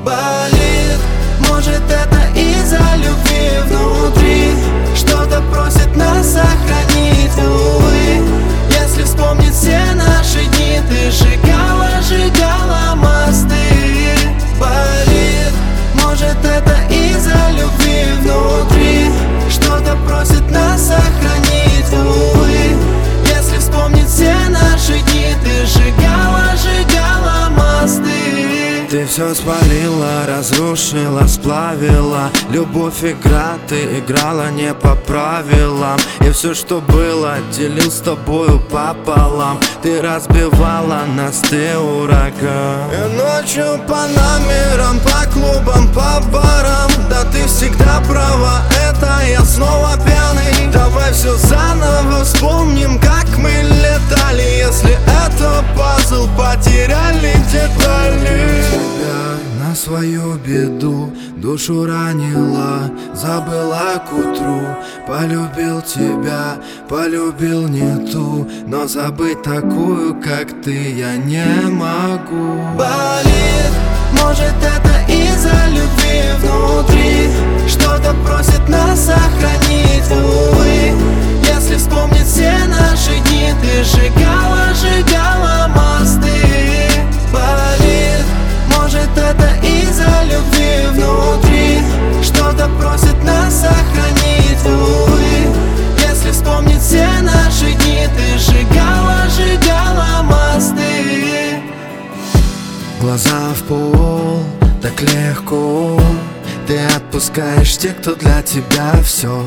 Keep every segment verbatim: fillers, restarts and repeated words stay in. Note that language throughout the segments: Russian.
болит. Может, это из-за любви внутри, что-то просит нас сохранить, увы. Если вспомнить все наши дни, ты сжигала, сжигала мосты. Болит. Может, это из-за любви внутри, что-то просит нас сохранить, увы. Если вспомнить все наши дни, ты сжигала, сжигала мосты. Ты все спалила, разрушила, сплавила. Любовь игра, ты играла не по правилам. И все, что было, делил с тобою пополам. Ты разбивала нас, ты ураган. И ночью по номерам, по клубам, по барам. Да ты всегда права, это я снова пьяный. Давай все заново вспомним, как мы летали. Если это пазл, потеряли детали. Тебя на свою беду душу ранила, забыла к утру. Полюбил тебя, полюбил не ту, но забыть такую, как ты, я не могу. Болит. Может, это из-за любви внутри, что-то просит нас сохранить, увы. Если вспомнить все наши дни, ты сжигала, сжигала мосты. Болит. Может, это из-за любви внутри, что-то просит нас сохранить, увы. Если вспомнить все наши дни, ты сжигала, сжигала мосты. Глаза в пол, так легко. Ты отпускаешь тех, кто для тебя все.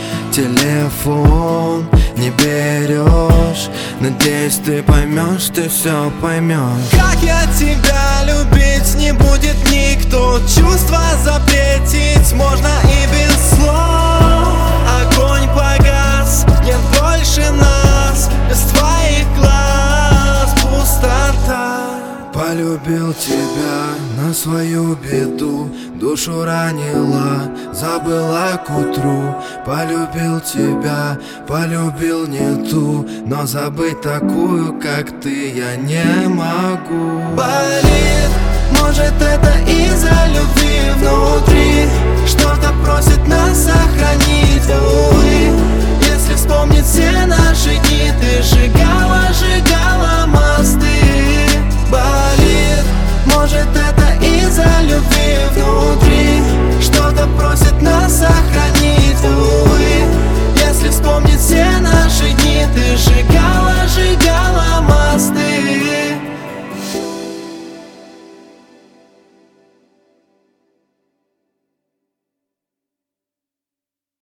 Телефон не берешь. Надеюсь, ты поймешь, ты все поймешь. Как я тебя любить не будет никто. Чувства запретить можно и без слов. Огонь погас, нет больше нас. Без твоих глаз пустота. Полюбил тебя на свою беду, душу ранила, забыла к утру. Полюбил тебя, полюбил не ту, но забыть такую, как ты, я не могу. Болит. Может, это из-за любви внутри, что-то просит нас сохранить, увы. Если вспомнить все наши дни,